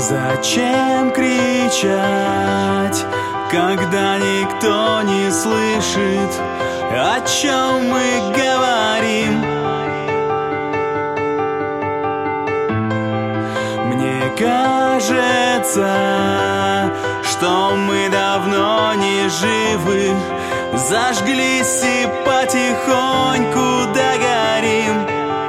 Зачем кричать, когда никто не слышит, о чем мы говорим? Мне кажется, что мы давно не живы, зажглись и потихоньку догорим.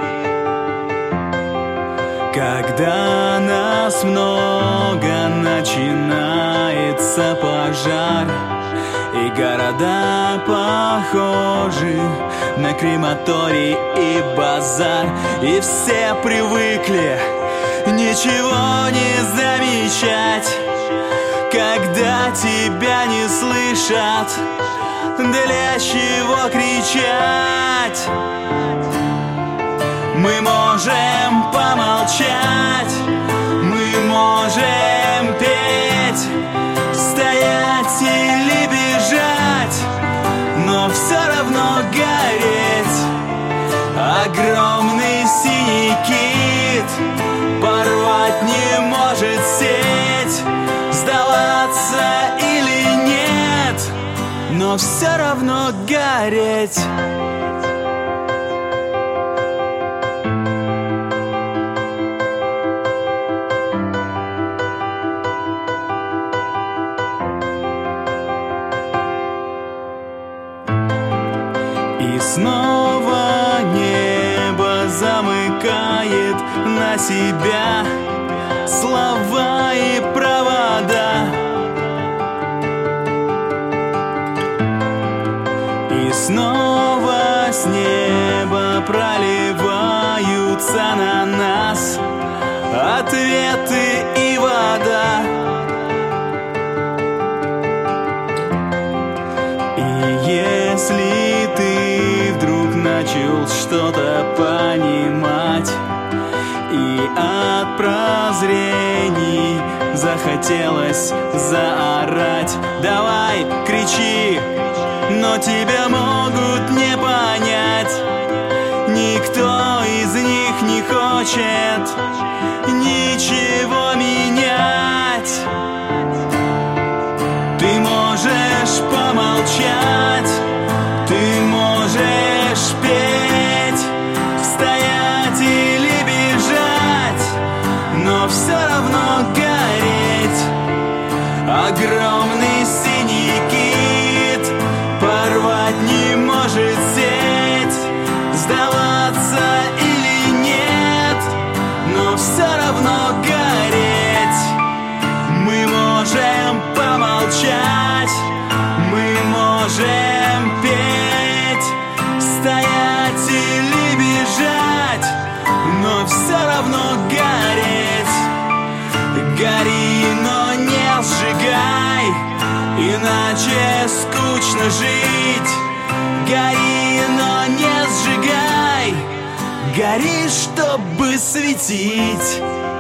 Когда нас много, начинается пожар, и города похожи на крематорий и базар. И все привыкли ничего не замечать, когда тебя не слышат. Для чего кричать? Мы можем помолчать, мы можем петь, стоять или бежать, но все равно гореть. Огромный синий кит порвать не может сеть, сдаваться или нет, но все равно гореть. И снова небо замыкает на себя слова и провода. И снова с неба проливаются на нас ответы и вода. И если ты вдруг начал что-то понимать, и от прозрений захотелось заорать, давай, кричи, но тебя могут не понять. Никто из них не хочет ничего менять. Ты можешь помолчать, ты можешь петь, стоять или бежать, но все равно гореть. Огромный синий кит порвать не может сеть, сдаваться или нет, но все равно гореть. Мы можем помолчать, мы можем петь, стоять или бежать, но все равно гореть. Гори, но не сжигай, иначе скучно жить. Гори, но не сжигай, гори, чтобы светить.